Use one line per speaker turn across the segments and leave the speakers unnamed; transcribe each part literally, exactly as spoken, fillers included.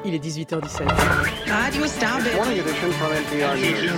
Il est dix-huit heures dix-sept.
Radio Stable.
Morning edition from N P R News.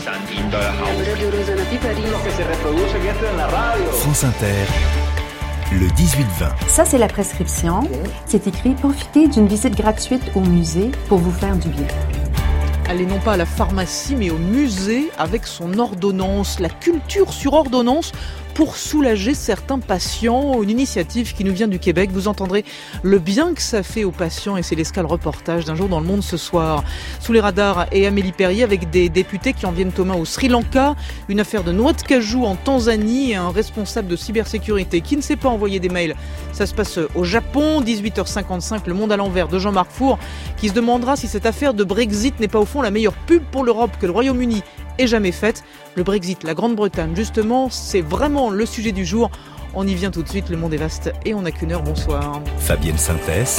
France Inter, le dix-huit vingt.
Ça, c'est la prescription. C'est écrit « Profitez d'une visite gratuite au musée pour vous faire du bien ».
Allez non pas à la pharmacie, mais au musée avec son ordonnance. La culture sur ordonnance pour soulager certains patients. Une initiative qui nous vient du Québec. Vous entendrez le bien que ça fait aux patients et c'est l'escale reportage d'un jour dans le monde ce soir. Sous les radars et Amélie Perrier avec des députés qui en viennent aux mains au Sri Lanka. Une affaire de noix de cajou en Tanzanie et un responsable de cybersécurité qui ne sait pas envoyer des mails. Ça se passe au Japon. dix-huit heures cinquante-cinq, le monde à l'envers de Jean-Marc Four qui se demandera si cette affaire de Brexit n'est pas au fond la meilleure pub pour l'Europe que le Royaume-Uni ait jamais faite. Le Brexit, la Grande-Bretagne, justement, c'est vraiment le sujet du jour. On y vient tout de suite, le monde est vaste et on n'a qu'une heure. Bonsoir.
Fabienne Synthèse.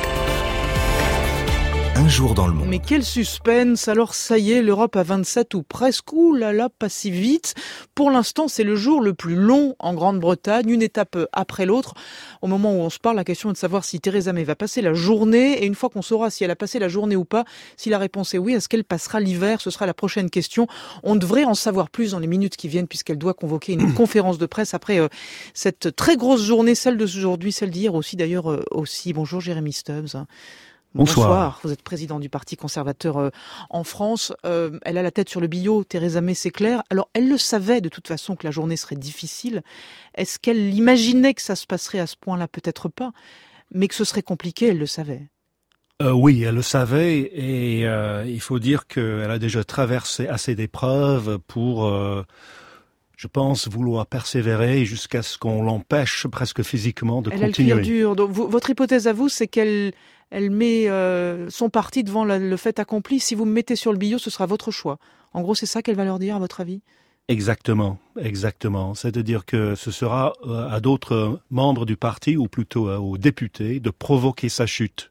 Un jour dans le monde.
Mais quel suspense. Alors ça y est, l'Europe à vingt-sept ou presque. Ouh là là, pas si vite. Pour l'instant, c'est le jour le plus long en Grande-Bretagne, une étape après l'autre. Au moment où on se parle, la question est de savoir si Theresa May va passer la journée. Et une fois qu'on saura si elle a passé la journée ou pas, si la réponse est oui, est-ce qu'elle passera l'hiver? Ce sera la prochaine question. On devrait en savoir plus dans les minutes qui viennent puisqu'elle doit convoquer une conférence de presse après euh, cette très grosse journée, celle d'aujourd'hui, celle d'hier aussi d'ailleurs euh, aussi. Bonjour Jérémy Stubbs.
Bonsoir.
Bonsoir. Vous êtes président du Parti conservateur euh, en France. Euh, elle a la tête sur le billot, Theresa May, c'est clair. Alors, elle le savait de toute façon que la journée serait difficile. Est-ce qu'elle imaginait que ça se passerait à ce point-là? Peut-être pas. Mais que ce serait compliqué, elle le savait.
Euh, oui, elle le savait et euh, il faut dire qu'elle a déjà traversé assez d'épreuves pour, euh, je pense, vouloir persévérer jusqu'à ce qu'on l'empêche presque physiquement de
elle
continuer.
Elle a le cuir dur. Donc, vous, votre hypothèse à vous, c'est qu'elle... Elle met euh, son parti devant la, le fait accompli. Si vous me mettez sur le billot, ce sera votre choix. En gros, c'est ça qu'elle va leur dire, à votre avis?
Exactement, exactement. C'est-à-dire que ce sera euh, à d'autres membres du parti, ou plutôt euh, aux députés, de provoquer sa chute.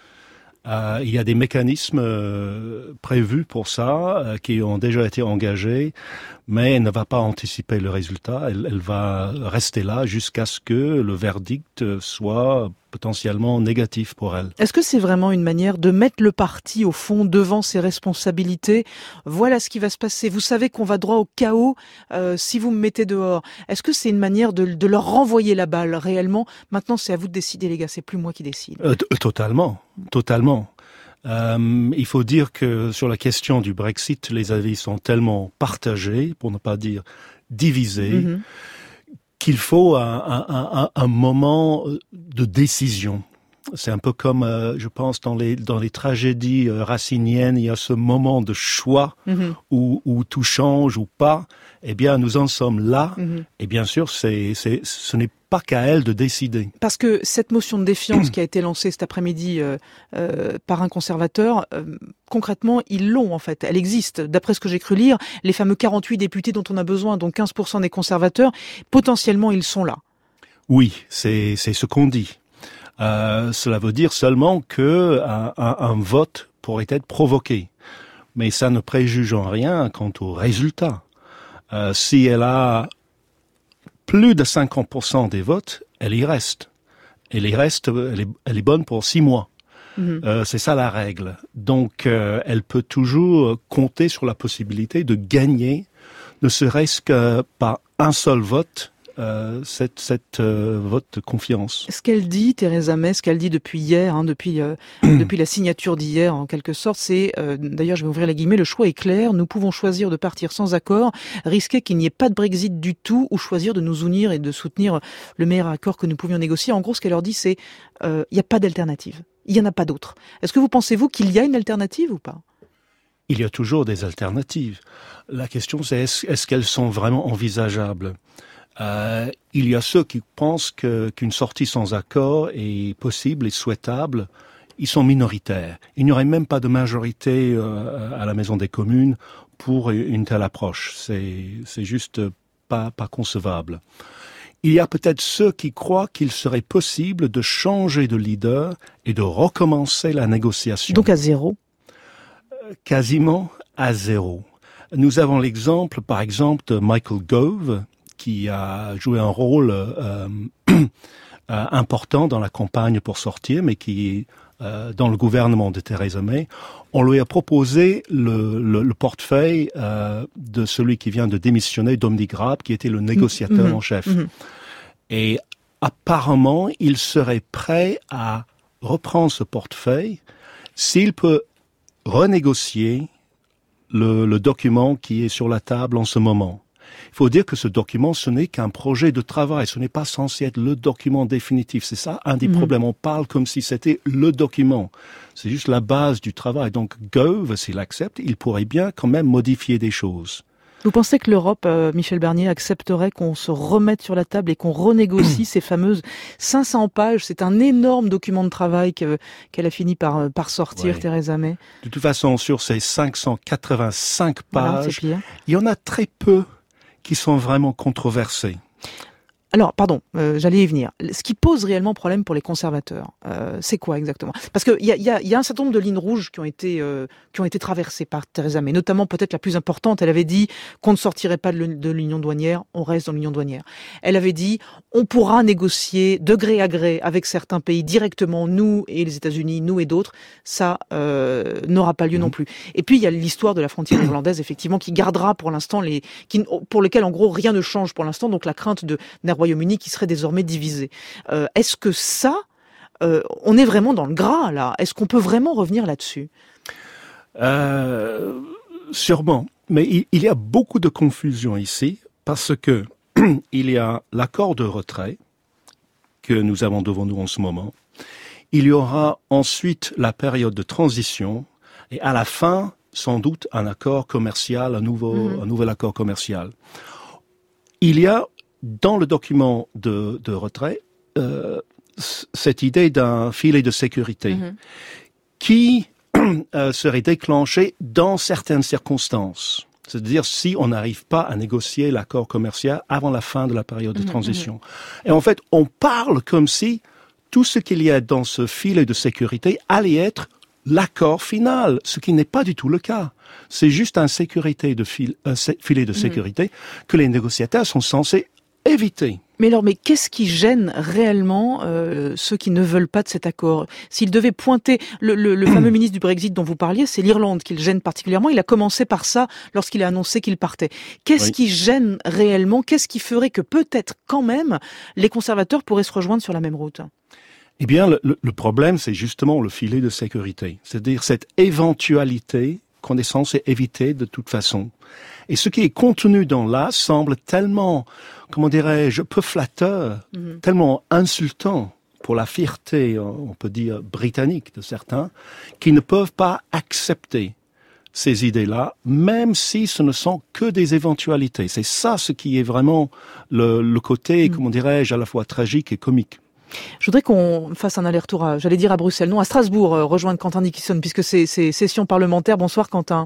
Euh, il y a des mécanismes euh, prévus pour ça, euh, qui ont déjà été engagés, mais elle ne va pas anticiper le résultat. Elle, elle va rester là jusqu'à ce que le verdict soit potentiellement négatif pour elle.
Est-ce que c'est vraiment une manière de mettre le parti au fond devant ses responsabilités? Voilà ce qui va se passer. Vous savez qu'on va droit au chaos euh, si vous me mettez dehors. Est-ce que c'est une manière de, de leur renvoyer la balle réellement? Maintenant, c'est à vous de décider, les gars. C'est plus moi qui décide.
Euh, t- totalement, totalement. Euh, il faut dire que sur la question du Brexit, les avis sont tellement partagés, pour ne pas dire divisés, mm-hmm. qu'il faut un, un, un, un moment de décision. C'est un peu comme, euh, je pense, dans les dans les tragédies euh, raciniennes, il y a ce moment de choix mm-hmm. où, où tout change ou pas. Eh bien, nous en sommes là. Mm-hmm. Et bien sûr, c'est, c'est, ce n'est pas qu'à elle de décider.
Parce que cette motion de défiance qui a été lancée cet après-midi euh, euh, par un conservateur, euh, concrètement, ils l'ont en fait. Elle existe. D'après ce que j'ai cru lire, les fameux quarante-huit députés dont on a besoin, dont quinze pour cent des conservateurs, potentiellement, ils sont là.
Oui, c'est, c'est ce qu'on dit. Euh, cela veut dire seulement que un, un, un vote pourrait être provoqué. Mais ça ne préjuge en rien quant au résultat. Euh, si elle a plus de cinquante pour cent des votes, elle y reste. Elle y reste, elle est, elle est bonne pour six mois. Mmh. Euh, c'est ça la règle. Donc, euh, elle peut toujours compter sur la possibilité de gagner, ne serait-ce que par un seul vote, euh, cette, cette euh, vote de confiance.
Ce qu'elle dit, Theresa May, ce qu'elle dit depuis hier, hein, depuis euh, depuis la signature d'hier, en quelque sorte, c'est, euh, d'ailleurs, je vais ouvrir les guillemets, le choix est clair. Nous pouvons choisir de partir sans accord, risquer qu'il n'y ait pas de Brexit du tout, ou choisir de nous unir et de soutenir le meilleur accord que nous pouvions négocier. En gros, ce qu'elle leur dit, c'est, il euh, n'y a pas d'alternative. Il n'y en a pas d'autre. Est-ce que vous pensez-vous qu'il y a une alternative ou pas?
Il y a toujours des alternatives. La question, c'est est-ce, est-ce qu'elles sont vraiment envisageables? Euh, il y a ceux qui pensent que, qu'une sortie sans accord est possible et souhaitable. Ils sont minoritaires. Il n'y aurait même pas de majorité euh, à la Maison des communes pour une telle approche. C'est, c'est juste pas, pas concevable. Il y a peut-être ceux qui croient qu'il serait possible de changer de leader et de recommencer la négociation.
Donc à zéro?
Quasiment à zéro. Nous avons l'exemple, par exemple, de Michael Gove, qui a joué un rôle euh, euh, important dans la campagne pour sortir, mais qui euh, dans le gouvernement de Theresa May, on lui a proposé le, le, le portefeuille euh, de celui qui vient de démissionner, Dominique Raab, qui était le négociateur mmh. en chef. Mmh. Et apparemment, il serait prêt à reprendre ce portefeuille s'il peut renégocier le, le document qui est sur la table en ce moment. Il faut dire que ce document, ce n'est qu'un projet de travail, ce n'est pas censé être le document définitif. C'est ça un des mmh. problèmes. On parle comme si c'était le document. C'est juste la base du travail. Donc Gove, s'il accepte, il pourrait bien quand même modifier des choses.
Vous pensez que l'Europe, euh, Michel Barnier, accepterait qu'on se remette sur la table et qu'on renégocie ces fameuses cinq cents pages? C'est un énorme document de travail que, qu'elle a fini par, par sortir, ouais. Theresa May.
De toute façon, sur ces cinq cent quatre-vingt-cinq pages,
voilà,
il y en a très peu qui sont vraiment controversés.
Alors, pardon, euh, j'allais y venir. Ce qui pose réellement problème pour les conservateurs, euh, c'est quoi exactement? Parce que il y a, y, a, y a un certain nombre de lignes rouges qui ont été euh, qui ont été traversées par Theresa May, notamment peut-être la plus importante. Elle avait dit qu'on ne sortirait pas de, de l'union douanière, on reste dans l'union douanière. Elle avait dit on pourra négocier de gré à gré avec certains pays directement, nous et les États-Unis, nous et d'autres. Ça euh, n'aura pas lieu mmh. non plus. Et puis il y a l'histoire de la frontière irlandaise, effectivement, qui gardera pour l'instant les, qui, pour lesquels en gros rien ne change pour l'instant. Donc la crainte de d'un Royaume-Uni qui serait désormais divisé. Euh, est-ce que ça, euh, on est vraiment dans le gras là? Est-ce qu'on peut vraiment revenir là-dessus?
euh, Sûrement, mais il, il y a beaucoup de confusion ici parce que il y a l'accord de retrait que nous avons devant nous en ce moment. Il y aura ensuite la période de transition et à la fin, sans doute, un accord commercial, un nouveau, mmh. un nouvel accord commercial. Il y a dans le document de, de retrait, euh, cette idée d'un filet de sécurité mmh. qui euh, serait déclenché dans certaines circonstances. C'est-à-dire si on n'arrive pas à négocier l'accord commercial avant la fin de la période de transition. Mmh. Et en fait, on parle comme si tout ce qu'il y a dans ce filet de sécurité allait être l'accord final, ce qui n'est pas du tout le cas. C'est juste un sécurité de fil, un filet de sécurité mmh. que les négociateurs sont censés éviter.
Mais alors, mais qu'est-ce qui gêne réellement euh, ceux qui ne veulent pas de cet accord? S'il devait pointer le, le, le fameux ministre du Brexit dont vous parliez, c'est l'Irlande qui le gêne particulièrement. Il a commencé par ça lorsqu'il a annoncé qu'il partait. Qu'est-ce oui. qui gêne réellement? Qu'est-ce qui ferait que peut-être quand même les conservateurs pourraient se rejoindre sur la même route?
Eh bien, le, le problème, c'est justement le filet de sécurité, c'est-à-dire cette éventualité qu'on est censé éviter de toute façon. Et ce qui est contenu dans là semble tellement, comment dirais-je, peu flatteur, mmh. tellement insultant pour la fierté, on peut dire, britannique de certains, qui ne peuvent pas accepter ces idées-là, même si ce ne sont que des éventualités. C'est ça ce qui est vraiment le, le côté, mmh. comment dirais-je, à la fois tragique et comique.
Je voudrais qu'on fasse un aller-retour, à, j'allais dire à Bruxelles, non, à Strasbourg, euh, rejoindre Quentin Dickinson, puisque c'est, c'est session parlementaire. Bonsoir Quentin.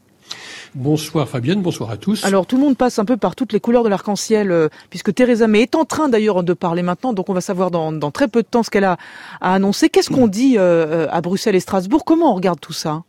Bonsoir Fabienne, bonsoir à tous.
Alors tout le monde passe un peu par toutes les couleurs de l'arc-en-ciel, euh, puisque Theresa May est en train d'ailleurs de parler maintenant, donc on va savoir dans, dans très peu de temps ce qu'elle a à annoncer. Qu'est-ce qu'on dit euh, à Bruxelles et Strasbourg? Comment on regarde tout ça?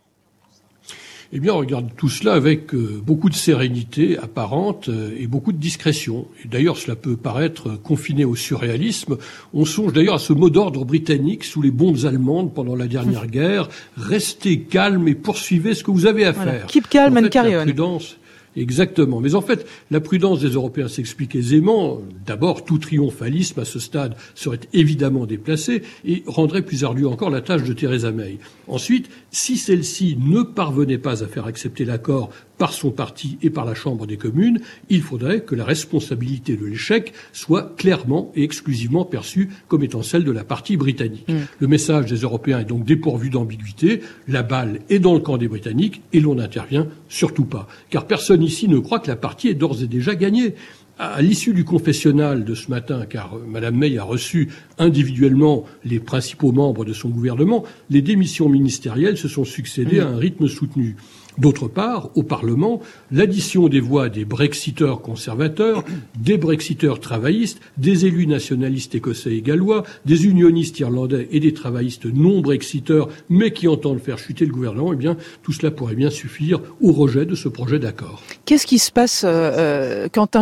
Eh bien, on regarde tout cela avec euh, beaucoup de sérénité apparente euh, et beaucoup de discrétion. Et d'ailleurs, cela peut paraître confiné au surréalisme. On songe d'ailleurs à ce mot d'ordre britannique sous les bombes allemandes pendant la dernière guerre. Restez calme et poursuivez ce que vous avez à
voilà.
faire.
Keep calm
en fait,
and carry on.
Prudence, exactement. Mais en fait, la prudence des Européens s'explique aisément. D'abord, tout triomphalisme à ce stade serait évidemment déplacé et rendrait plus ardue encore la tâche de Theresa May. Ensuite, si celle-ci ne parvenait pas à faire accepter l'accord par son parti et par la Chambre des communes, il faudrait que la responsabilité de l'échec soit clairement et exclusivement perçue comme étant celle de la partie britannique. Mmh. Le message des Européens est donc dépourvu d'ambiguïté. La balle est dans le camp des Britanniques et l'on n'intervient surtout pas. Car personne ici ne croit que la partie est d'ores et déjà gagnée. À l'issue du confessionnal de ce matin, car Mme May a reçu individuellement les principaux membres de son gouvernement, les démissions ministérielles se sont succédées à un rythme soutenu. D'autre part, au Parlement, l'addition des voix des Brexiteurs conservateurs, des Brexiteurs travaillistes, des élus nationalistes écossais et gallois, des unionistes irlandais et des travaillistes non Brexiteurs, mais qui entendent faire chuter le gouvernement, eh bien, tout cela pourrait bien suffire au rejet de ce projet d'accord.
Qu'est-ce qui se passe, euh, Quentin? Juste un mot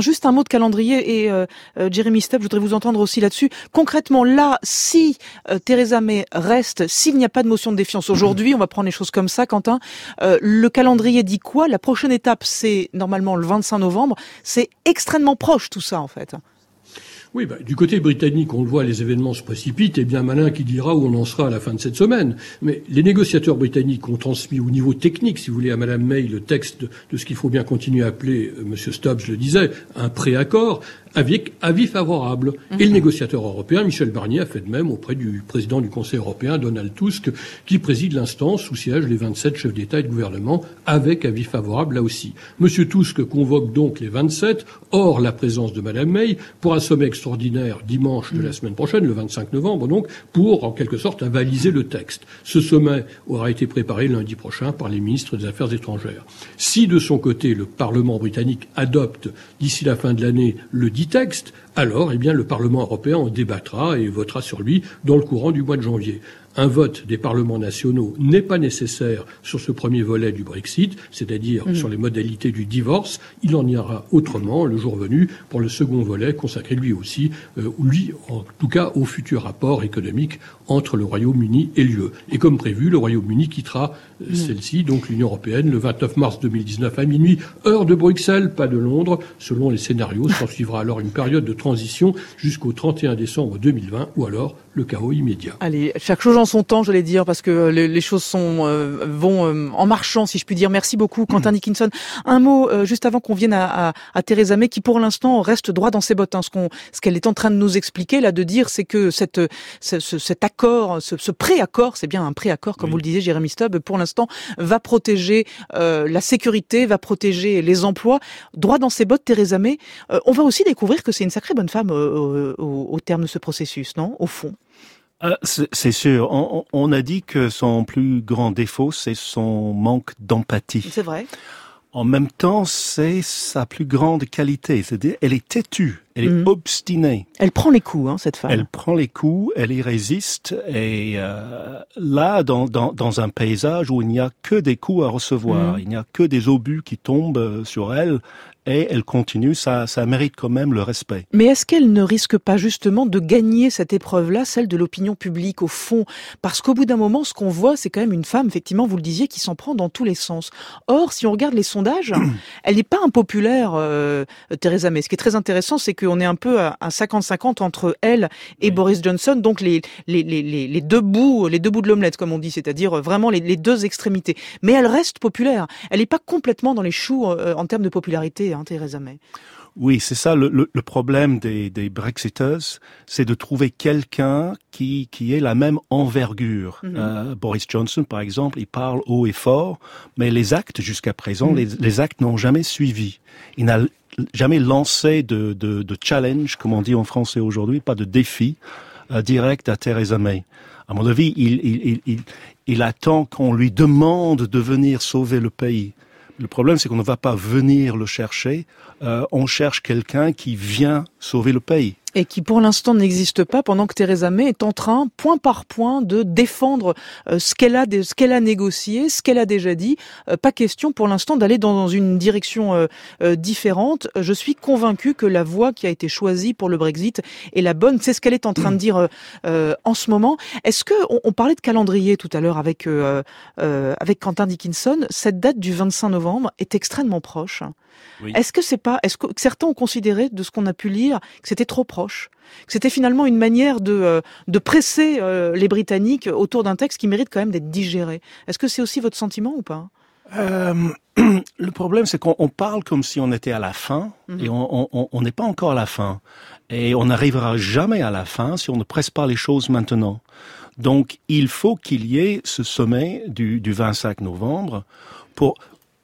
mot de calendrier et euh, euh, Jeremy Stubbs, je voudrais vous entendre aussi là-dessus. Concrètement, là, si euh, Theresa May reste, s'il n'y a pas de motion de défiance aujourd'hui, on va prendre les choses comme ça, Quentin, euh, le calendrier dit quoi? La prochaine étape, c'est normalement le vingt-cinq novembre. C'est extrêmement proche tout ça, en fait.
Oui, bah, du côté britannique, on le voit, les événements se précipitent, et bien malin qui dira où on en sera à la fin de cette semaine. Mais les négociateurs britanniques ont transmis au niveau technique, si vous voulez, à Madame May le texte de, de ce qu'il faut bien continuer à appeler, euh, Monsieur Stubbs le disait, un préaccord, avec avis favorable. Mmh. Et le négociateur européen, Michel Barnier, a fait de même auprès du président du Conseil européen, Donald Tusk, qui préside l'instance où siègent les vingt-sept chefs d'État et de gouvernement, avec avis favorable là aussi. Monsieur Tusk convoque donc les vingt-sept, hors la présence de Madame May, pour un sommet extraordinaire dimanche de la semaine prochaine, le vingt-cinq novembre, donc, pour, en quelque sorte, avaliser le texte. Ce sommet aura été préparé lundi prochain par les ministres des Affaires étrangères. Si, de son côté, le Parlement britannique adopte, d'ici la fin de l'année, le dit texte, alors, eh bien, le Parlement européen en débattra et votera sur lui dans le courant du mois de janvier. Un vote des parlements nationaux n'est pas nécessaire sur ce premier volet du Brexit, c'est-à-dire mmh. sur les modalités du divorce. Il en ira autrement le jour venu pour le second volet consacré lui aussi, euh, lui en tout cas au futur rapport économique entre le Royaume-Uni et l'U E. Et comme prévu, le Royaume-Uni quittera euh, mmh. celle-ci, donc l'Union européenne, le vingt-neuf mars deux mille dix-neuf à minuit, heure de Bruxelles, pas de Londres. Selon les scénarios, s'en suivra alors une période de transition jusqu'au trente et un décembre deux mille vingt ou alors le chaos immédiat.
Allez, chaque chose en son temps, j'allais dire, parce que les, les choses sont euh, vont euh, en marchant, si je puis dire. Merci beaucoup, Quentin Dickinson. Un mot euh, juste avant qu'on vienne à, à, à Theresa May, qui pour l'instant reste droit dans ses bottes. Hein. Ce qu'on, ce qu'elle est en train de nous expliquer là, de dire, c'est que cette, ce, ce, cet accord, ce, ce pré-accord, c'est bien un pré-accord, comme oui. vous le disiez, Jeremy Stubbs, pour l'instant, va protéger euh, la sécurité, va protéger les emplois. Droit dans ses bottes, Theresa May. Euh, on va aussi découvrir que c'est une sacrée bonne femme euh, au, au terme de ce processus, non ? Au fond.
Euh, c'est, c'est sûr. On, on a dit que son plus grand défaut, c'est son manque d'empathie.
C'est vrai.
En même temps, c'est sa plus grande qualité. C'est-à-dire, elle est têtue, elle
mmh.
est obstinée.
Elle prend les coups, hein, cette femme.
Elle prend les coups, elle y résiste. Et euh, là, dans, dans, dans un paysage où il n'y a que des coups à recevoir, mmh. il n'y a que des obus qui tombent sur elle, et elle continue, ça, ça mérite quand même le respect.
Mais est-ce qu'elle ne risque pas justement de gagner cette épreuve-là, celle de l'opinion publique au fond? Parce qu'au bout d'un moment, ce qu'on voit, c'est quand même une femme, effectivement, vous le disiez, qui s'en prend dans tous les sens. Or, si on regarde les sondages, elle n'est pas impopulaire, euh, Theresa May. Ce qui est très intéressant, c'est qu'on est un peu à, à cinquante cinquante entre elle et oui. Boris Johnson, donc les, les, les, les, les deux bouts, les deux bouts de l'omelette, comme on dit, c'est-à-dire vraiment les, les deux extrémités. Mais elle reste populaire. Elle n'est pas complètement dans les choux euh, en termes de popularité. Hein, Theresa May.
Oui, c'est ça le, le, le problème des, des Brexiters, c'est de trouver quelqu'un qui, qui ait la même envergure. Mm-hmm. Euh, Boris Johnson, par exemple, il parle haut et fort, mais les actes jusqu'à présent, mm-hmm. les, les actes n'ont jamais suivi. Il n'a jamais lancé de, de, de challenge, comme on dit en français aujourd'hui, pas de défi euh, direct à Theresa May. À mon avis, il, il, il, il, il attend qu'on lui demande de venir sauver le pays. Le problème, c'est qu'on ne va pas venir le chercher. Euh, on cherche quelqu'un qui vient sauver le pays.
Et qui, pour l'instant, n'existe pas, pendant que Theresa May est en train, point par point, de défendre euh, ce qu'elle a, ce qu'elle a négocié, ce qu'elle a déjà dit. Euh, pas question, pour l'instant, d'aller dans une direction euh, euh, différente. Je suis convaincue que la voie qui a été choisie pour le Brexit est la bonne. C'est ce qu'elle est en train de dire euh, euh, en ce moment. Est-ce que on, on parlait de calendrier tout à l'heure avec euh, euh, avec Quentin Dickinson. Cette date du vingt-cinq novembre est extrêmement proche. Oui. Est-ce que c'est pas, est-ce que certains ont considéré, de ce qu'on a pu lire, que c'était trop proche, que c'était finalement une manière de euh, de presser euh, les Britanniques autour d'un texte qui mérite quand même d'être digéré. Est-ce que c'est aussi votre sentiment ou pas?
euh, Le problème, c'est qu'on on parle comme si on était à la fin, mm-hmm. et on n'est pas encore à la fin, et on n'arrivera jamais à la fin si on ne presse pas les choses maintenant. Donc, il faut qu'il y ait ce sommet du, du vingt-cinq novembre pour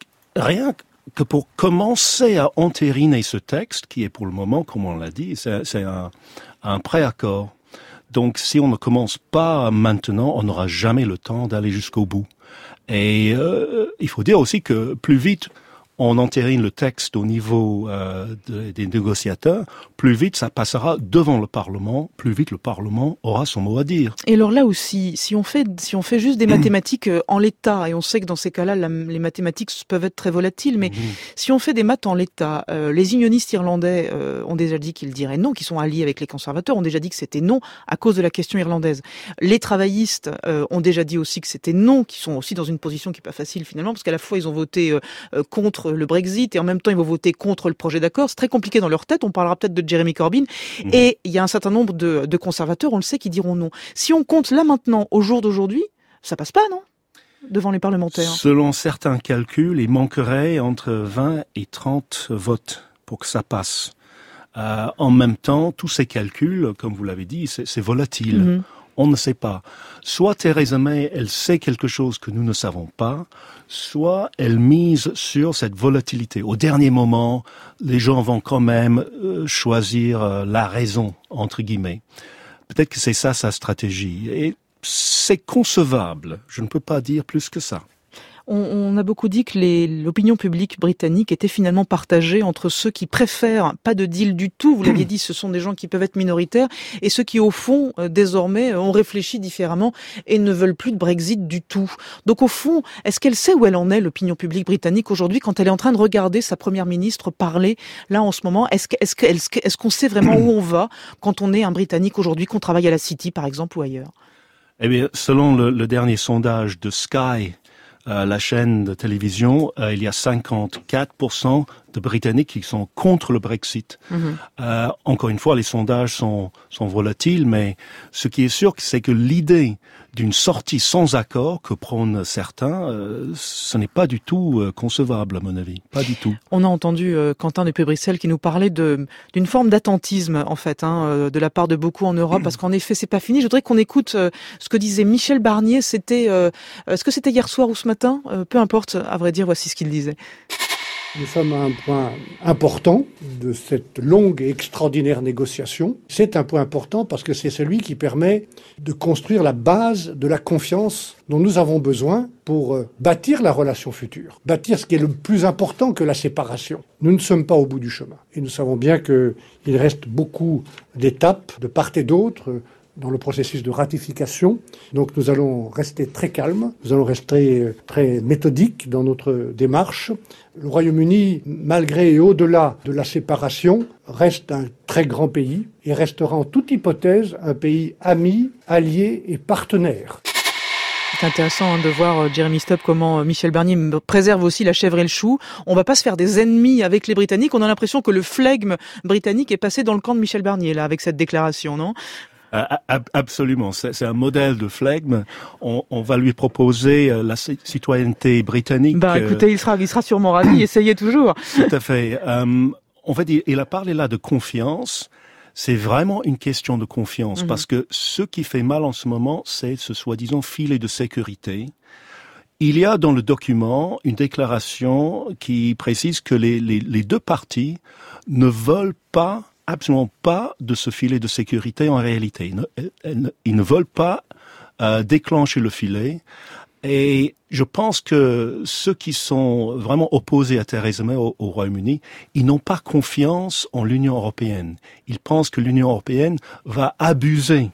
rien que que pour commencer à entériner ce texte, qui est pour le moment, comme on l'a dit, c'est, c'est un, un préaccord. Donc, si on ne commence pas maintenant, on n'aura jamais le temps d'aller jusqu'au bout. Et euh, il faut dire aussi que plus vite on entérine le texte au niveau euh, de, des négociateurs, plus vite ça passera devant le Parlement, plus vite le Parlement aura son mot à dire.
Et alors là aussi, si on fait si on fait juste des mathématiques en l'état, et on sait que dans ces cas-là, la, les mathématiques peuvent être très volatiles, mais mmh. si on fait des maths en l'état, euh, les unionistes irlandais euh, ont déjà dit qu'ils diraient non, qu'ils sont alliés avec les conservateurs, ont déjà dit que c'était non à cause de la question irlandaise. Les travaillistes euh, ont déjà dit aussi que c'était non, qui sont aussi dans une position qui est pas facile finalement, parce qu'à la fois ils ont voté euh, contre le Brexit et en même temps ils vont voter contre le projet d'accord. C'est très compliqué dans leur tête. On parlera peut-être de Jeremy Corbyn. Mmh. Et il y a un certain nombre de, de conservateurs, on le sait, qui diront non. Si on compte là maintenant, au jour d'aujourd'hui, ça passe pas, non ? Devant les parlementaires.
Selon certains calculs, il manquerait entre vingt et trente votes pour que ça passe. Euh, en même temps, tous ces calculs, comme vous l'avez dit, c'est, c'est volatile. Mmh. On ne sait pas. Soit Theresa May, elle sait quelque chose que nous ne savons pas, soit elle mise sur cette volatilité. Au dernier moment, les gens vont quand même euh, choisir euh, la raison, entre guillemets. Peut-être que c'est ça sa stratégie. Et c'est concevable. Je ne peux pas dire plus que ça.
On, on a beaucoup dit que les, l'opinion publique britannique était finalement partagée entre ceux qui préfèrent pas de deal du tout, vous l'aviez dit, ce sont des gens qui peuvent être minoritaires, et ceux qui au fond, euh, désormais, ont réfléchi différemment et ne veulent plus de Brexit du tout. Donc au fond, est-ce qu'elle sait où elle en est, l'opinion publique britannique aujourd'hui, quand elle est en train de regarder sa première ministre parler là en ce moment? Est-ce, que, est-ce, que, est-ce qu'on sait vraiment où on va quand on est un Britannique aujourd'hui, qu'on travaille à la City par exemple ou ailleurs?
Eh bien, selon le, le dernier sondage de Sky, Euh, la chaîne de télévision, euh, il y a cinquante-quatre pour cent de Britanniques qui sont contre le Brexit. Mmh. Euh, encore une fois, les sondages sont, sont volatiles, mais ce qui est sûr, c'est que l'idée d'une sortie sans accord que prônent certains, euh, ce n'est pas du tout euh, concevable, à mon avis. Pas du tout.
On a entendu euh, Quentin depuis Bruxelles qui nous parlait de, d'une forme d'attentisme, en fait, hein, euh, de la part de beaucoup en Europe, parce qu'en effet, c'est pas fini. Je voudrais qu'on écoute euh, ce que disait Michel Barnier. C'était, euh, est-ce que c'était hier soir ou ce matin? euh, Peu importe, à vrai dire, voici ce qu'il disait.
Nous sommes à un point important de cette longue et extraordinaire négociation. C'est un point important parce que c'est celui qui permet de construire la base de la confiance dont nous avons besoin pour bâtir la relation future, bâtir ce qui est le plus important que la séparation. Nous ne sommes pas au bout du chemin et nous savons bien qu'il reste beaucoup d'étapes de part et d'autre dans le processus de ratification. Donc nous allons rester très calmes, nous allons rester très méthodiques dans notre démarche. Le Royaume-Uni, malgré et au-delà de la séparation, reste un très grand pays et restera en toute hypothèse un pays ami, allié et partenaire.
C'est intéressant hein, de voir euh, Jeremy Stubbs comment euh, Michel Barnier préserve aussi la chèvre et le chou. On va pas se faire des ennemis avec les Britanniques. On a l'impression que le flegme britannique est passé dans le camp de Michel Barnier là avec cette déclaration, non ?
Euh, absolument, c'est, c'est un modèle de flegme. On, on va lui proposer euh, la citoyenneté britannique.
Bah, écoutez, il sera, il sera sûrement ravi. Essayez toujours.
Tout à fait. Euh, en fait, il, il a parlé là de confiance. C'est vraiment une question de confiance, mmh. parce que ce qui fait mal en ce moment, c'est ce soi-disant filet de sécurité. Il y a dans le document une déclaration qui précise que les, les, les deux parties ne veulent pas absolument pas de ce filet de sécurité en réalité. Ils ne, ils ne veulent pas euh, déclencher le filet. Et je pense que ceux qui sont vraiment opposés à Theresa May au, au Royaume-Uni, ils n'ont pas confiance en l'Union européenne. Ils pensent que l'Union européenne va abuser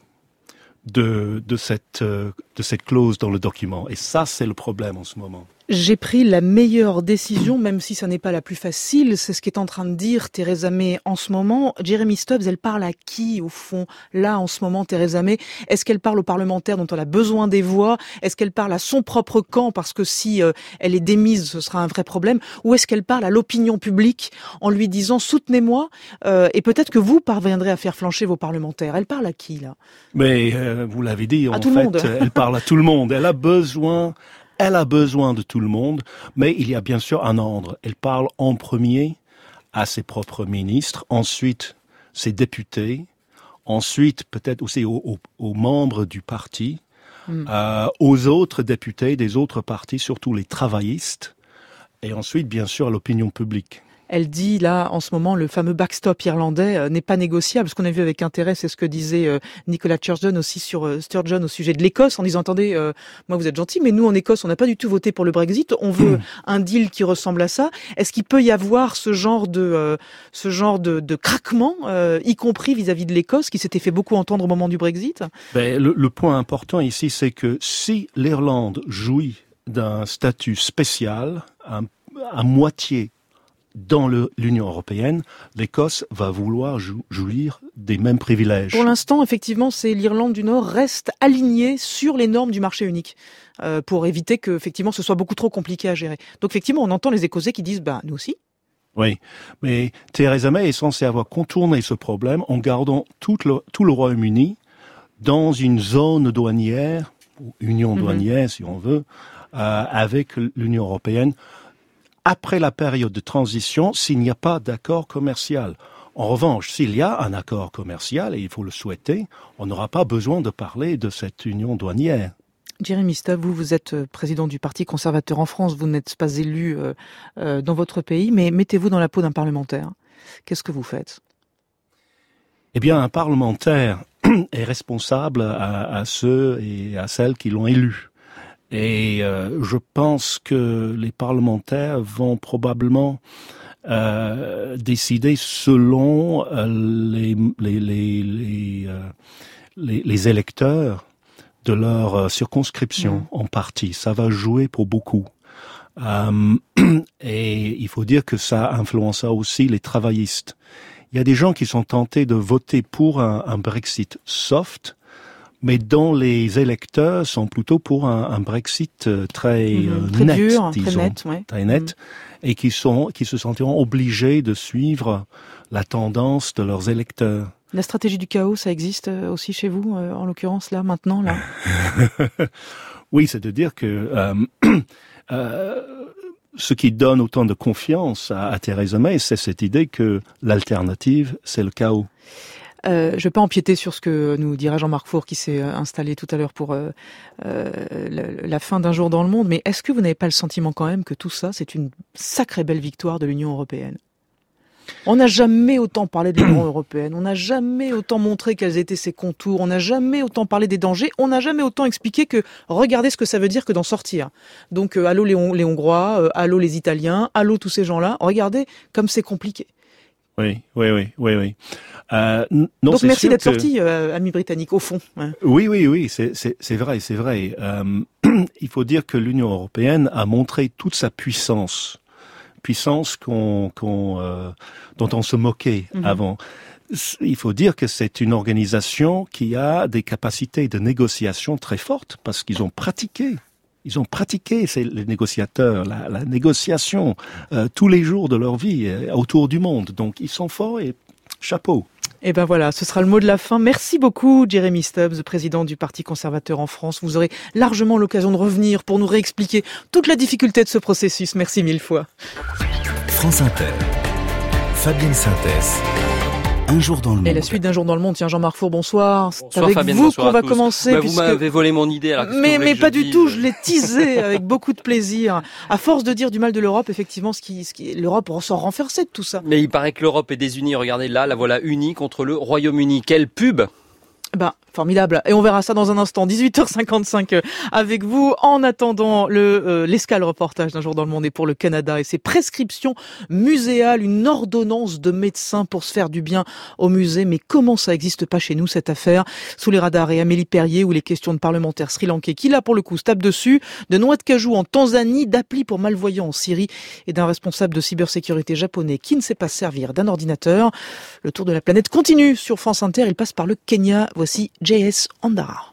de, de cette, de cette clause dans le document. Et ça, c'est le problème en ce moment.
J'ai pris la meilleure décision, même si ça n'est pas la plus facile. C'est ce qu'est en train de dire Theresa May en ce moment. Jeremy Stubbs, elle parle à qui, au fond, là, en ce moment, Theresa May? Est-ce qu'elle parle aux parlementaires dont elle a besoin des voix? Est-ce qu'elle parle à son propre camp? Parce que si euh, elle est démise, ce sera un vrai problème. Ou est-ce qu'elle parle à l'opinion publique en lui disant « soutenez-moi euh, » et peut-être que vous parviendrez à faire flancher vos parlementaires? Elle parle à qui, là?
Mais euh, vous l'avez dit,
à
en
tout
fait,
le monde.
Elle parle à tout le monde. Elle a besoin... Elle a besoin de tout le monde, mais il y a bien sûr un ordre. Elle parle en premier à ses propres ministres, ensuite ses députés, ensuite peut-être aussi aux, aux, aux membres du parti, mm. euh, aux autres députés des autres partis, surtout les travaillistes, et ensuite bien sûr à l'opinion publique.
Elle dit là, en ce moment, le fameux backstop irlandais euh, n'est pas négociable. Ce qu'on a vu avec intérêt, c'est ce que disait euh, Nicola Sturgeon aussi sur euh, Sturgeon au sujet de l'Écosse, en disant attendez, euh, moi vous êtes gentil, mais nous en Écosse, on n'a pas du tout voté pour le Brexit. On veut un deal qui ressemble à ça. Est-ce qu'il peut y avoir ce genre de euh, ce genre de, de craquement, euh, y compris vis-à-vis de l'Écosse, qui s'était fait beaucoup entendre au moment du Brexit?
Ben, le, le point important ici, c'est que si l'Irlande jouit d'un statut spécial, à, à moitié dans le, l'Union européenne, l'Écosse va vouloir jou- jouir des mêmes privilèges.
Pour l'instant, effectivement, c'est l'Irlande du Nord reste alignée sur les normes du marché unique euh, pour éviter que, effectivement, ce soit beaucoup trop compliqué à gérer. Donc, effectivement, on entend les Écossais qui disent, bah, nous aussi.
Oui, mais Theresa May est censée avoir contourné ce problème en gardant tout le, tout le Royaume-Uni dans une zone douanière, ou union douanière, mm-hmm. si on veut, euh, avec l'Union européenne, après la période de transition, s'il n'y a pas d'accord commercial. En revanche, s'il y a un accord commercial, et il faut le souhaiter, on n'aura pas besoin de parler de cette union douanière.
Jérémy Stubbs, vous, vous êtes président du Parti conservateur en France, vous n'êtes pas élu euh, euh, dans votre pays, mais mettez-vous dans la peau d'un parlementaire. Qu'est-ce que vous faites?
Eh bien, un parlementaire est responsable à, à ceux et à celles qui l'ont élu. Et euh, je pense que les parlementaires vont probablement euh, décider selon euh, les, les, les, les, euh, les, les électeurs de leur euh, circonscription mmh. en partie. Ça va jouer pour beaucoup. Euh, et il faut dire que ça influencera aussi les travaillistes. Il y a des gens qui sont tentés de voter pour un, un Brexit soft, mais dont les électeurs sont plutôt pour un, un Brexit très, mmh, euh,
très
net,
dur,
disons,
très net, ouais.
très net,
mmh.
et qui sont, qui se sentiront obligés de suivre la tendance de leurs électeurs.
La stratégie du chaos, ça existe aussi chez vous, euh, en l'occurrence là, maintenant, là.
Oui, c'est de dire que euh, euh, ce qui donne autant de confiance à, à Theresa May, c'est cette idée que l'alternative, c'est le chaos.
Euh, je ne vais pas empiéter sur ce que nous dira Jean-Marc Four, qui s'est installé tout à l'heure pour euh, euh, la, la fin d'un jour dans le monde, mais est-ce que vous n'avez pas le sentiment quand même que tout ça, c'est une sacrée belle victoire de l'Union européenne? On n'a jamais autant parlé de l'Union européenne, on n'a jamais autant montré quels étaient ses contours, on n'a jamais autant parlé des dangers, on n'a jamais autant expliqué que regardez ce que ça veut dire que d'en sortir. Donc euh, allô les, les Hongrois, euh, allô les Italiens, allô tous ces gens-là, regardez comme c'est compliqué.
Oui, oui, oui, oui, oui. Euh, non,
Donc
c'est
merci d'être
que...
sorti, euh, amis britanniques, au fond. Hein.
Oui, oui, oui, c'est, c'est, c'est vrai, c'est vrai. Euh, il faut dire que l'Union européenne a montré toute sa puissance, puissance qu'on, qu'on, euh, dont on se moquait mm-hmm. avant. Il faut dire que c'est une organisation qui a des capacités de négociation très fortes parce qu'ils ont pratiqué. Ils ont pratiqué, c'est les négociateurs, la, la négociation euh, tous les jours de leur vie euh, autour du monde. Donc ils sont forts et chapeau.
Et ben voilà, ce sera le mot de la fin. Merci beaucoup, Jérémy Stubbs, président du Parti conservateur en France. Vous aurez largement l'occasion de revenir pour nous réexpliquer toute la difficulté de ce processus. Merci mille fois.
France Inter, Fabienne Synthèse. Un jour dans le monde.
Et la suite d'un jour dans le monde, tiens Jean-Marc Four, bonsoir. C'est
bonsoir
avec
Fabienne,
vous qu'on va
tous.
commencer.
Bah,
puisque...
Vous m'avez volé mon idée. Alors,
mais mais pas du
dise...
tout, je l'ai teasé avec beaucoup de plaisir. À force de dire du mal de l'Europe, effectivement, ce qui, ce qui, l'Europe s'en renforcer de tout ça.
Mais il paraît que l'Europe est désunie. Regardez là, la voilà unie contre le Royaume-Uni. Quelle pub!
Ben, formidable. Et on verra ça dans un instant. dix-huit heures cinquante-cinq avec vous. En attendant, le euh, l'escale reportage d'un jour dans le monde est pour le Canada et ses prescriptions muséales, une ordonnance de médecin pour se faire du bien au musée. Mais comment ça n'existe pas chez nous, cette affaire? Sous les radars et Amélie Perrier, où les questions de parlementaires sri-lankais qui, là, pour le coup, se tapent dessus, de noix de cajou en Tanzanie, d'applis pour malvoyants en Syrie et d'un responsable de cybersécurité japonais qui ne sait pas servir d'un ordinateur. Le tour de la planète continue sur France Inter. Il passe par le Kenya. Voici J S Ondara.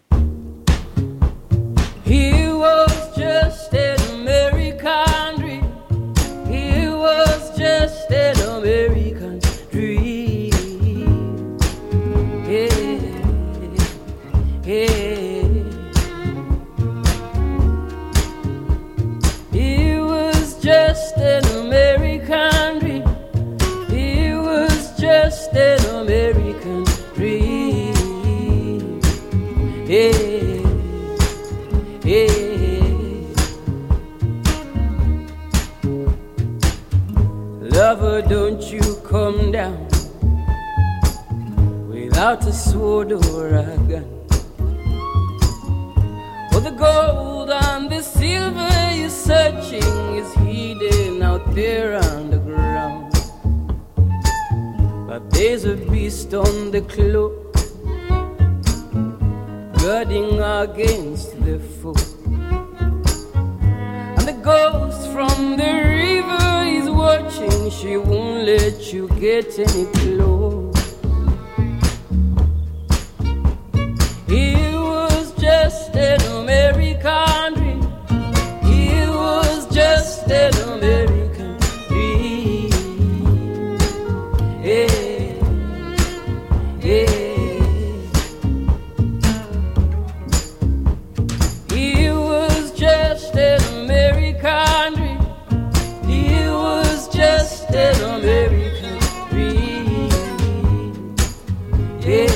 He was just an American dream. He was just an American dream. Yeah, yeah. He was just an American dream. He was just an American dream. Yeah, yeah. Lover, don't you come down without a sword or a gun. For the gold and the silver you're searching is hidden out there underground. But there's a beast on the cloak, guarding against the foe. And the ghost from the river is watching, she won't let you get any close. It was just an American dream. It was just an American dream. Yeah, yeah. It was just an American dream. It was just an American dream. Yeah.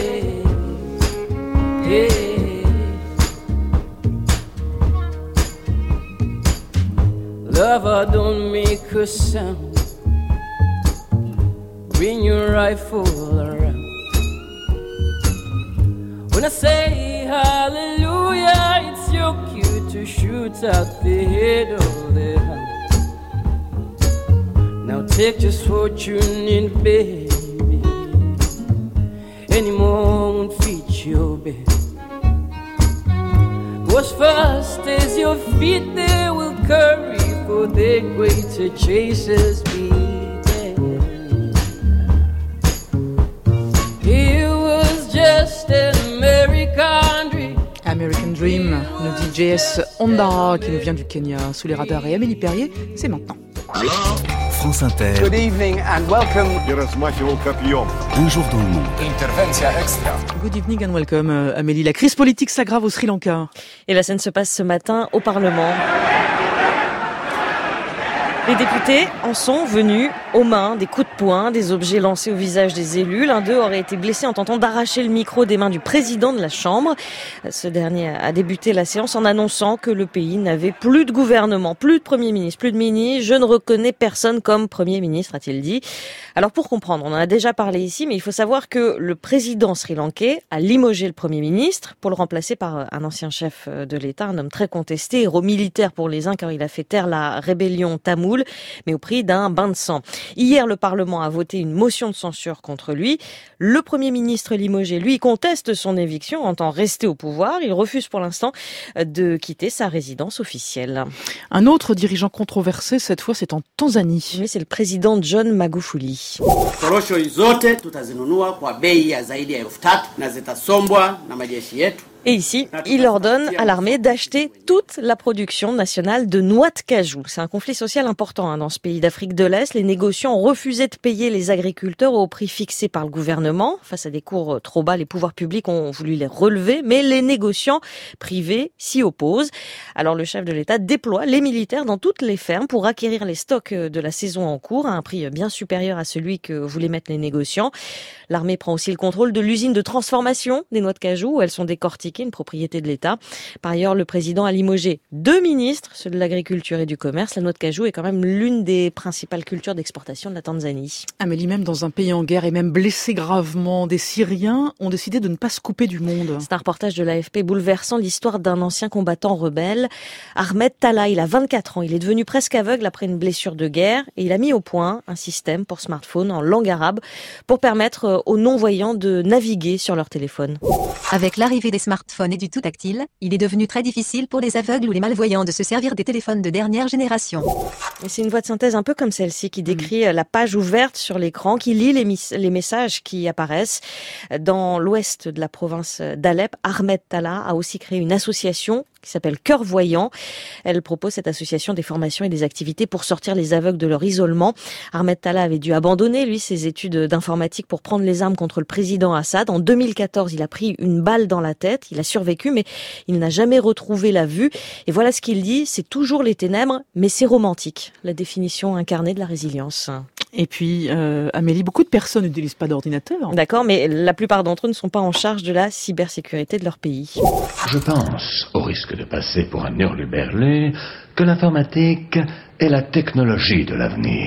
Lover, don't make a sound. Bring your rifle around. When I say hallelujah, it's your cue to shoot out the head of the hound. Now take just fortune in baby. Any more won't fit your bed. Go as fast as your feet they will carry, for the greater chasers be there. It was just an American dream.
American Dream, nous dit J S Ondara, qui nous vient du Kenya, sous les radars. Et Amélie Perrier, c'est maintenant.
Alors, France Inter.
Good evening and welcome.
Un jour dans le monde.
Intervention extra.
Good evening and welcome, euh, Amélie. La crise politique s'aggrave au Sri Lanka.
Et la scène se passe ce matin au Parlement. Les députés en sont venus aux mains, des coups de poing, des objets lancés au visage des élus. L'un d'eux aurait été blessé en tentant d'arracher le micro des mains du président de la Chambre. Ce dernier a débuté la séance en annonçant que le pays n'avait plus de gouvernement, plus de Premier ministre, plus de ministre. Je ne reconnais personne comme Premier ministre, a-t-il dit. Alors pour comprendre, on en a déjà parlé ici, mais il faut savoir que le président sri-lankais a limogé le Premier ministre pour le remplacer par un ancien chef de l'État, un homme très contesté, héros militaire pour les uns car il a fait taire la rébellion tamoule, mais au prix d'un bain de sang. Hier, le Parlement a voté une motion de censure contre lui. Le Premier ministre limogé, lui, conteste son éviction, entend rester au pouvoir. Il refuse pour l'instant de quitter sa résidence officielle.
Un autre dirigeant controversé, cette fois, c'est en Tanzanie.
Oui, c'est le président John Magufuli.
Korosho zote tutazinunua kwa bei ya zaidi ya elfu tatu na zitasombwa na majeshi yetu.
Et ici, il ordonne à l'armée d'acheter toute la production nationale de noix de cajou. C'est un conflit social important hein, dans ce pays d'Afrique de l'Est. Les négociants ont refusé de payer les agriculteurs au prix fixé par le gouvernement. Face à des cours trop bas, les pouvoirs publics ont voulu les relever, mais les négociants privés s'y opposent. Alors le chef de l'État déploie les militaires dans toutes les fermes pour acquérir les stocks de la saison en cours à un prix bien supérieur à celui que voulaient mettre les négociants. L'armée prend aussi le contrôle de l'usine de transformation des noix de cajou où elles sont décortiquées, une propriété de l'État. Par ailleurs, le président a limogé deux ministres, ceux de l'agriculture et du commerce. La noix de cajou est quand même l'une des principales cultures d'exportation de la Tanzanie.
Amélie, même dans un pays en guerre et même blessé gravement, des Syriens ont décidé de ne pas se couper du monde.
C'est un reportage de l'A F P bouleversant l'histoire d'un ancien combattant rebelle, Ahmed Talla. Il a vingt-quatre ans. Il est devenu presque aveugle après une blessure de guerre et il a mis au point un système pour smartphone en langue arabe pour permettre aux non-voyants de naviguer sur leur téléphone.
Avec l'arrivée des smartphones et du tout tactile, il est devenu très difficile pour les aveugles ou les malvoyants de se servir des téléphones de dernière génération.
Et c'est une voix de synthèse un peu comme celle-ci qui décrit mmh. la page ouverte sur l'écran, qui lit les, mis- les messages qui apparaissent. Dans l'ouest de la province d'Alep, Ahmed Talla a aussi créé une association qui s'appelle Cœur Voyant. Elle propose, cette association, des formations et des activités pour sortir les aveugles de leur isolement. Ahmed Talla avait dû abandonner, lui, ses études d'informatique pour prendre les armes contre le président Assad. En deux mille quatorze, il a pris une balle dans la tête. Il a survécu, mais il n'a jamais retrouvé la vue. Et voilà ce qu'il dit, c'est toujours les ténèbres, mais c'est romantique. La définition incarnée de la résilience.
Et puis, euh, Amélie, beaucoup de personnes n'utilisent pas d'ordinateur.
D'accord, mais la plupart d'entre eux ne sont pas en charge de la cybersécurité de leur pays.
Je pense, au risque de passer pour un hurluberlu, que l'informatique est la technologie de l'avenir.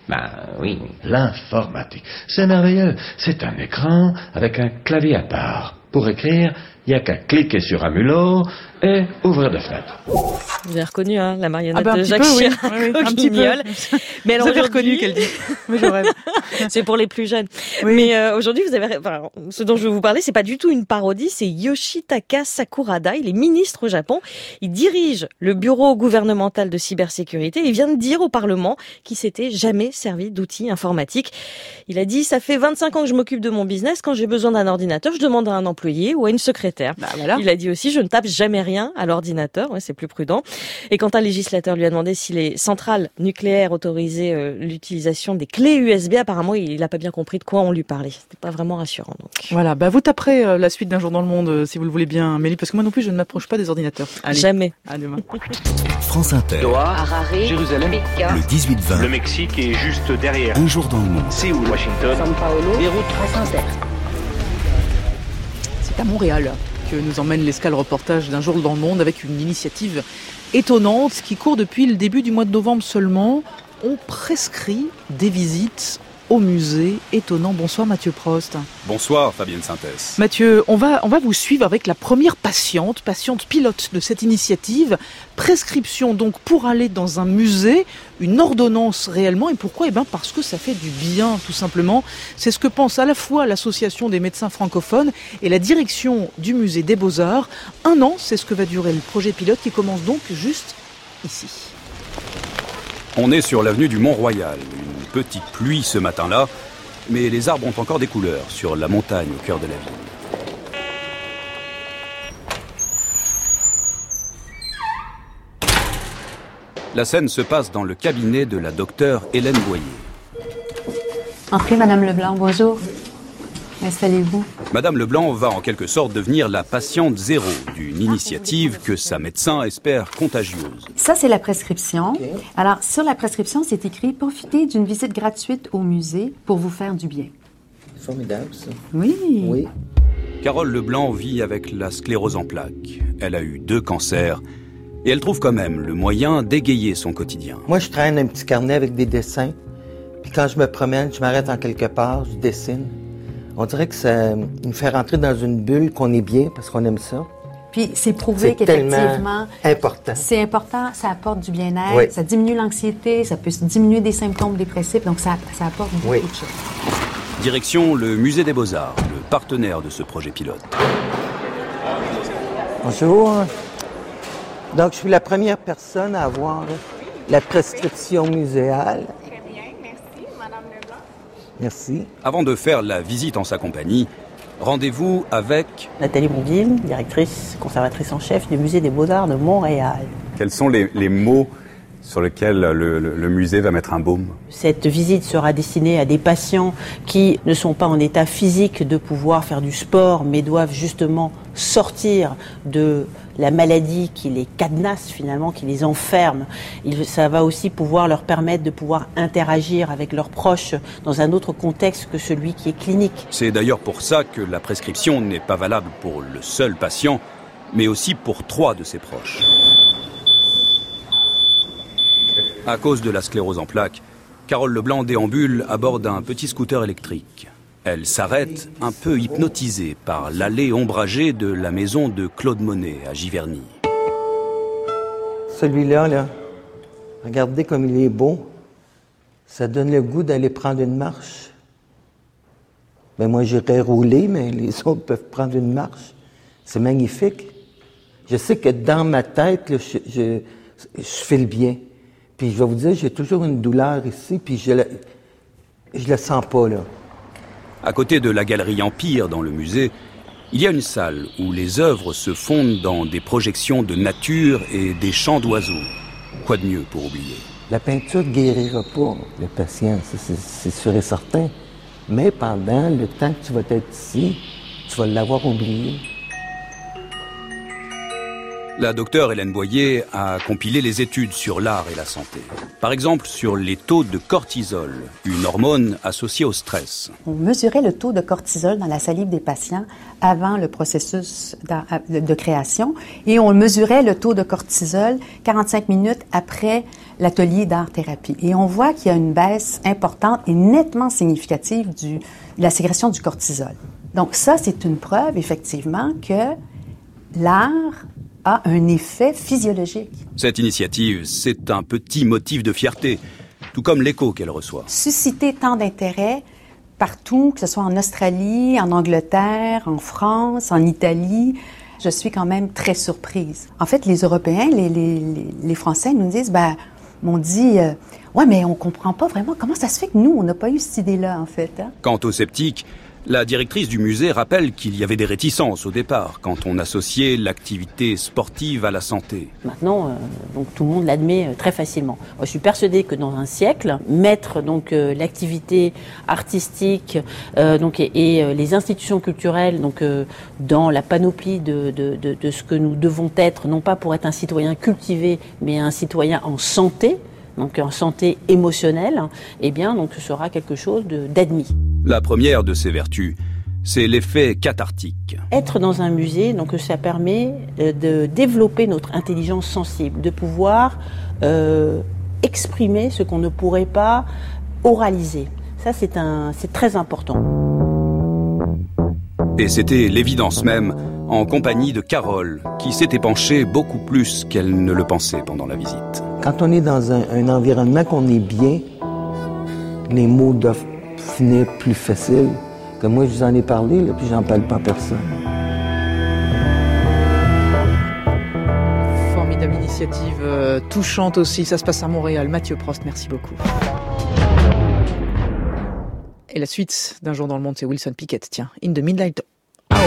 Ben oui, l'informatique. C'est merveilleux. C'est un écran avec un clavier à part. Pour écrire, il n'y a qu'à cliquer sur un mulot et ouvrir des fenêtres.
Vous avez reconnu hein, la marionnette
ah bah,
de Jacques
peu,
Chirac
oui. Oui,
au
un petit
Guignol. Mais alors
vous avez reconnu qu'elle dit. Mais je rêve.
C'est pour les plus jeunes.
Oui.
Mais euh, aujourd'hui, vous avez, enfin, ce dont je vais vous parler, c'est pas du tout une parodie. C'est Yoshitaka Sakurada. Il est ministre au Japon. Il dirige le bureau gouvernemental de cybersécurité. Il vient de dire au Parlement qu'il s'était jamais servi d'outils informatiques. Il a dit ça fait vingt-cinq ans que je m'occupe de mon business. Quand j'ai besoin d'un ordinateur, je demande à un employé ou à une secrétaire.
Bah, voilà.
Il a dit aussi je ne tape jamais rien à l'ordinateur. Ouais, c'est plus prudent. Et quand un législateur lui a demandé si les centrales nucléaires autorisaient euh, l'utilisation des clés U S B, apparemment il n'a pas bien compris de quoi on lui parlait. C'était pas vraiment rassurant. Donc.
Voilà, bah vous taperez euh, la suite d'un jour dans le monde euh, si vous le voulez bien, Mélie, parce que moi non plus je ne m'approche pas des ordinateurs. Allez.
Jamais.
À demain.
France Inter.
Doha, Harare, Jérusalem,
Le dix-huit vingt.
Le Mexique est juste derrière.
Un jour dans le monde.
Séoul, Washington,
São Paulo,
Beyrouth,
France Inter.
C'est à Montréal que nous emmène l'escale reportage d'un jour dans le monde avec une initiative étonnante qui court depuis le début du mois de novembre seulement. On prescrit des visites au musée. Étonnant. Bonsoir Mathieu Prost.
Bonsoir Fabienne Synthèse.
Mathieu, on va, on va vous suivre avec la première patiente, patiente pilote de cette initiative. Prescription donc pour aller dans un musée, une ordonnance réellement. Et pourquoi ? Eh bien parce que ça fait du bien tout simplement. C'est ce que pense à la fois l'association des médecins francophones et la direction du musée des Beaux-Arts. Un an, c'est ce que va durer le projet pilote qui commence donc juste ici.
On est sur l'avenue du Mont-Royal. Une petite pluie ce matin-là, mais les arbres ont encore des couleurs sur la montagne au cœur de la ville. La scène se passe dans le cabinet de la docteure Hélène Boyer.
Entrez, Madame Leblanc, bonjour. Installez-vous.
Madame Leblanc va en quelque sorte devenir la patiente zéro d'une initiative que sa médecin espère contagieuse.
Ça, c'est la prescription. Okay. Alors, sur la prescription, c'est écrit « Profitez d'une visite gratuite au musée pour vous faire du bien ».
Formidable, ça.
Oui.
Oui.
Carole Leblanc vit avec la sclérose en plaques. Elle a eu deux cancers et elle trouve quand même le moyen d'égayer son quotidien.
Moi, je traîne un petit carnet avec des dessins. Puis quand je me promène, je m'arrête en quelque part, je dessine. On dirait que ça me fait rentrer dans une bulle, qu'on est bien parce qu'on aime ça.
Puis c'est prouvé qu'effectivement,
important.
C'est important, ça apporte du bien-être,
oui.
Ça diminue l'anxiété, ça peut diminuer des symptômes dépressifs, donc ça, ça apporte beaucoup
oui.
de choses.
Direction le musée des Beaux-Arts, le partenaire de ce projet pilote.
Bonjour. Donc je suis la première personne à avoir la prescription muséale. Merci.
Avant de faire la visite en sa compagnie, rendez-vous avec
Nathalie Bourville, directrice, conservatrice en chef du musée des Beaux-Arts de Montréal.
Quels sont les, les mots sur lesquels le, le, le musée va mettre un baume ?
Cette visite sera destinée à des patients qui ne sont pas en état physique de pouvoir faire du sport, mais doivent justement sortir de la maladie qui les cadenasse finalement, qui les enferme. Il, ça va aussi pouvoir leur permettre de pouvoir interagir avec leurs proches dans un autre contexte que celui qui est clinique.
C'est d'ailleurs pour ça que la prescription n'est pas valable pour le seul patient, mais aussi pour trois de ses proches. À cause de la sclérose en plaques, Carole Leblanc déambule à bord d'un petit scooter électrique. Elle s'arrête, un peu hypnotisée par l'allée ombragée de la maison de Claude Monet à Giverny.
Celui-là, là, regardez comme il est beau. Ça donne le goût d'aller prendre une marche. Ben moi, j'irais rouler, mais les autres peuvent prendre une marche. C'est magnifique. Je sais que dans ma tête, là, je, je, je fais le bien. Puis je vais vous dire, j'ai toujours une douleur ici, puis je le, je le sens pas, là.
À côté de la galerie Empire dans le musée, il y a une salle où les œuvres se fondent dans des projections de nature et des chants d'oiseaux. Quoi de mieux pour oublier ?
La peinture ne guérira pas le patient, c'est, c'est sûr et certain. Mais pendant le temps que tu vas être ici, tu vas l'avoir oublié.
La docteure Hélène Boyer a compilé les études sur l'art et la santé. Par exemple, sur les taux de cortisol, une hormone associée au stress.
On mesurait le taux de cortisol dans la salive des patients avant le processus de création et on mesurait le taux de cortisol quarante-cinq minutes après l'atelier d'art-thérapie. Et on voit qu'il y a une baisse importante et nettement significative du, de la sécrétion du cortisol. Donc ça, c'est une preuve, effectivement, que l'art a un effet physiologique.
Cette initiative, c'est un petit motif de fierté, tout comme l'écho qu'elle reçoit.
Susciter tant d'intérêt partout, que ce soit en Australie, en Angleterre, en France, en Italie, je suis quand même très surprise. En fait, les Européens, les, les, les, les Français nous disent, ben, m'ont dit, euh, ouais, mais on comprend pas vraiment comment ça se fait que nous, on n'a pas eu cette idée-là, en fait. Hein?
Quant aux sceptiques, la directrice du musée rappelle qu'il y avait des réticences au départ quand on associait l'activité sportive à la santé.
Maintenant, euh, donc tout le monde l'admet euh, très facilement. Moi, je suis persuadée que dans un siècle, mettre donc euh, l'activité artistique euh, donc et, et euh, les institutions culturelles donc euh, dans la panoplie de, de, de, de ce que nous devons être, non pas pour être un citoyen cultivé, mais un citoyen en santé. Donc en santé émotionnelle, eh bien, donc ce sera quelque chose de, d'admis.
La première de ces vertus, c'est l'effet cathartique.
Être dans un musée, donc ça permet de développer notre intelligence sensible, de pouvoir euh, exprimer ce qu'on ne pourrait pas oraliser. Ça, c'est un, c'est très important.
Et c'était l'évidence même, en compagnie de Carole, qui s'était penchée beaucoup plus qu'elle ne le pensait pendant la visite.
Quand on est dans un, un environnement qu'on est bien, les mots doivent finir plus faciles. Comme moi, je vous en ai parlé, là, puis j'en parle pas à personne.
Formidable initiative, euh, touchante aussi. Ça se passe à Montréal. Mathieu Prost, merci beaucoup. Et la suite d'Un jour dans le monde, c'est Wilson Pickett. Tiens, In the Midnight Hour.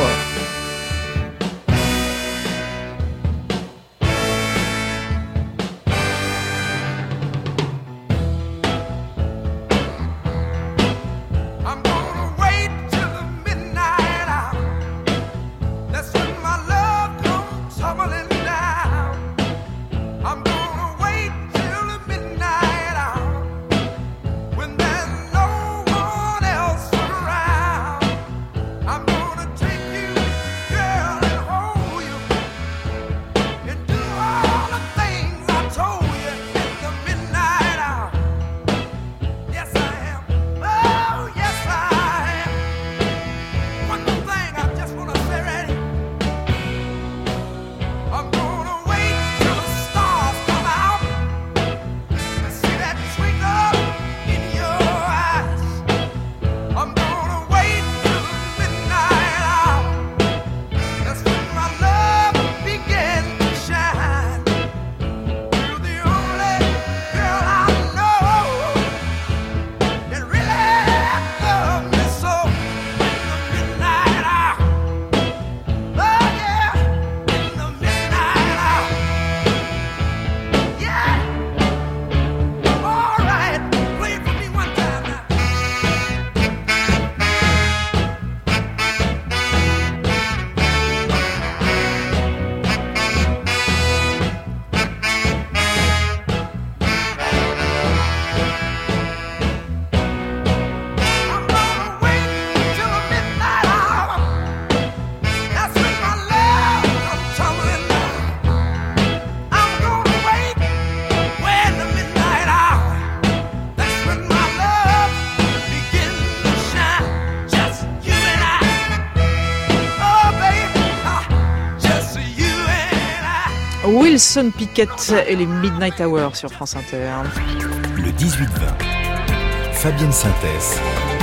Wilson Pickett et les Midnight Hour sur France Inter.
Le dix-huit vingt, Fabienne Synthèse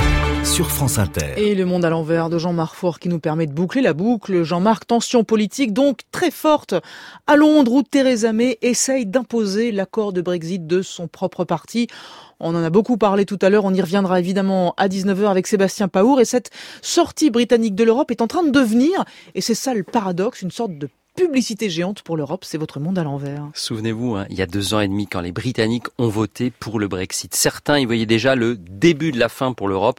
sur France Inter.
Et le monde à l'envers de Jean-Marc Faure qui nous permet de boucler la boucle. Jean-Marc, tension politique donc très forte à Londres où Theresa May essaye d'imposer l'accord de Brexit de son propre parti. On en a beaucoup parlé tout à l'heure, on y reviendra évidemment à dix-neuf heures avec Sébastien Paour. Et cette sortie britannique de l'Europe est en train de devenir, et c'est ça le paradoxe, une sorte de publicité géante pour l'Europe. C'est votre monde à l'envers.
Souvenez-vous, hein, il y a deux ans et demi, quand les Britanniques ont voté pour le Brexit, certains y voyaient déjà le début de la fin pour l'Europe.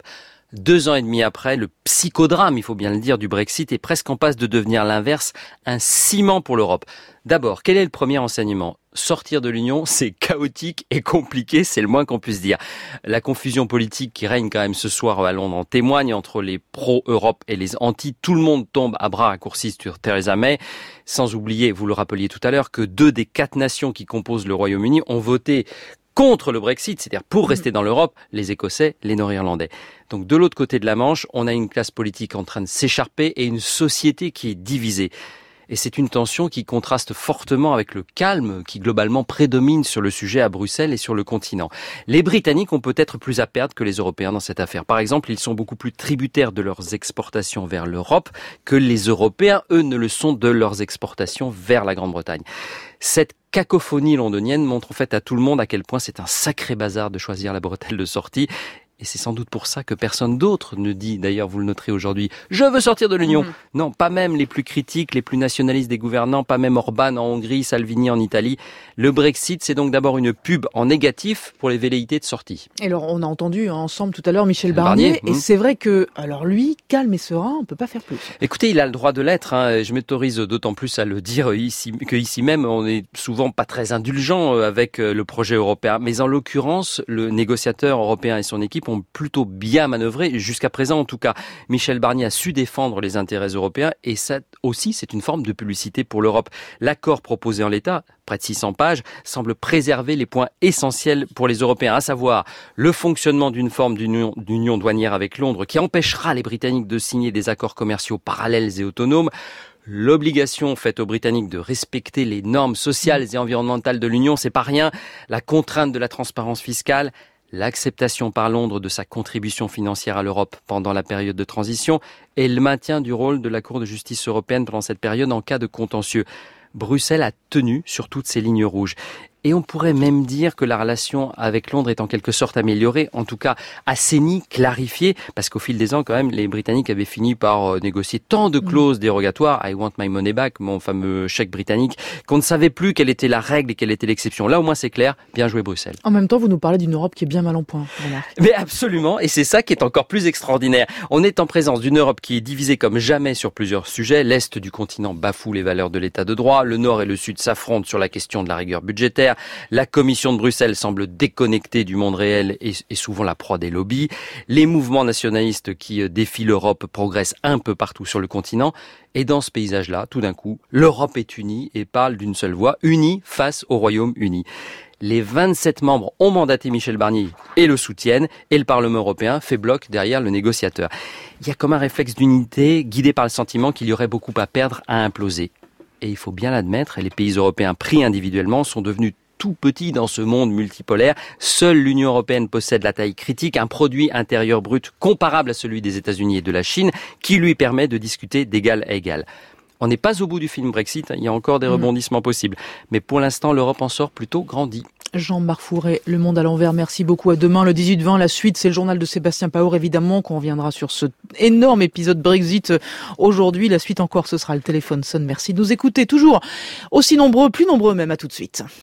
Deux ans et demi après, le psychodrame, il faut bien le dire, du Brexit est presque en passe de devenir l'inverse, un ciment pour l'Europe. D'abord, quel est le premier enseignement ? Sortir de l'Union, c'est chaotique et compliqué, c'est le moins qu'on puisse dire. La confusion politique qui règne quand même ce soir à Londres en témoigne, entre les pro-Europe et les anti. Tout le monde tombe à bras raccourcis sur Theresa May. Sans oublier, vous le rappeliez tout à l'heure, que deux des quatre nations qui composent le Royaume-Uni ont voté contre le Brexit, c'est-à-dire pour rester dans l'Europe, les Écossais, les Nord-Irlandais. Donc de l'autre côté de la Manche, on a une classe politique en train de s'écharper et une société qui est divisée. Et c'est une tension qui contraste fortement avec le calme qui globalement prédomine sur le sujet à Bruxelles et sur le continent. Les Britanniques ont peut-être plus à perdre que les Européens dans cette affaire. Par exemple, ils sont beaucoup plus tributaires de leurs exportations vers l'Europe que les Européens, eux, ne le sont de leurs exportations vers la Grande-Bretagne. Cette cacophonie londonienne montre en fait à tout le monde à quel point c'est un sacré bazar de choisir la bretelle de sortie. Et c'est sans doute pour ça que personne d'autre ne dit, d'ailleurs vous le noterez aujourd'hui, « Je veux sortir de l'Union mmh. ». Non, pas même les plus critiques, les plus nationalistes des gouvernants, pas même Orban en Hongrie, Salvini en Italie. Le Brexit, c'est donc d'abord une pub en négatif pour les velléités de sortie.
Et alors, on a entendu ensemble tout à l'heure Michel Barnier, Barnier et mmh. c'est vrai que, alors lui, calme et serein, on peut pas faire plus.
Écoutez, il a le droit de l'être, hein. Je m'autorise d'autant plus à le dire ici, que ici même, on est souvent pas très indulgent avec le projet européen. Mais en l'occurrence, le négociateur européen et son équipe ont plutôt bien manœuvré, jusqu'à présent en tout cas. Michel Barnier a su défendre les intérêts européens et ça aussi c'est une forme de publicité pour l'Europe. L'accord proposé en l'état, près de six cents pages, semble préserver les points essentiels pour les Européens, à savoir le fonctionnement d'une forme d'union, d'union douanière avec Londres qui empêchera les Britanniques de signer des accords commerciaux parallèles et autonomes, l'obligation faite aux Britanniques de respecter les normes sociales et environnementales de l'Union, c'est pas rien, la contrainte de la transparence fiscale, l'acceptation par Londres de sa contribution financière à l'Europe pendant la période de transition et le maintien du rôle de la Cour de justice européenne pendant cette période en cas de contentieux. Bruxelles a tenu sur toutes ces lignes rouges. Et on pourrait même dire que la relation avec Londres est en quelque sorte améliorée, en tout cas assainie, clarifiée, parce qu'au fil des ans, quand même, les Britanniques avaient fini par euh, négocier tant de clauses mmh. dérogatoires, I want my money back, mon fameux chèque britannique, qu'on ne savait plus quelle était la règle et quelle était l'exception. Là, au moins, c'est clair. Bien joué, Bruxelles.
En même temps, vous nous parlez d'une Europe qui est bien mal en point.
Mais absolument, et c'est ça qui est encore plus extraordinaire. On est en présence d'une Europe qui est divisée comme jamais sur plusieurs sujets. L'Est du continent bafoue les valeurs de l'état de droit, le Nord et le Sud s'affrontent sur la question de la rigueur budgétaire. La Commission de Bruxelles semble déconnectée du monde réel et, et souvent la proie des lobbies. Les mouvements nationalistes qui défient l'Europe progressent un peu partout sur le continent. Et dans ce paysage-là, tout d'un coup, l'Europe est unie et parle d'une seule voix, unie face au Royaume-Uni. Les vingt-sept membres ont mandaté Michel Barnier et le soutiennent, et le Parlement européen fait bloc derrière le négociateur. Il y a comme un réflexe d'unité guidé par le sentiment qu'il y aurait beaucoup à perdre, à imploser. Et il faut bien l'admettre, les pays européens pris individuellement sont devenus tout petits dans ce monde multipolaire. Seule l'Union européenne possède la taille critique, un produit intérieur brut comparable à celui des États-Unis et de la Chine, qui lui permet de discuter d'égal à égal. On n'est pas au bout du film Brexit, il y a encore des rebondissements possibles. Mais pour l'instant, l'Europe en sort plutôt grandie.
Jean-Marc Fouret, Le Monde à l'envers, merci beaucoup. À demain, le dix-huit vingt. La suite, c'est le journal de Sébastien Paor, évidemment, qu'on reviendra sur ce énorme épisode Brexit aujourd'hui. La suite encore, ce sera le téléphone sonne. Merci de nous écouter, toujours aussi nombreux, plus nombreux même. À tout de suite.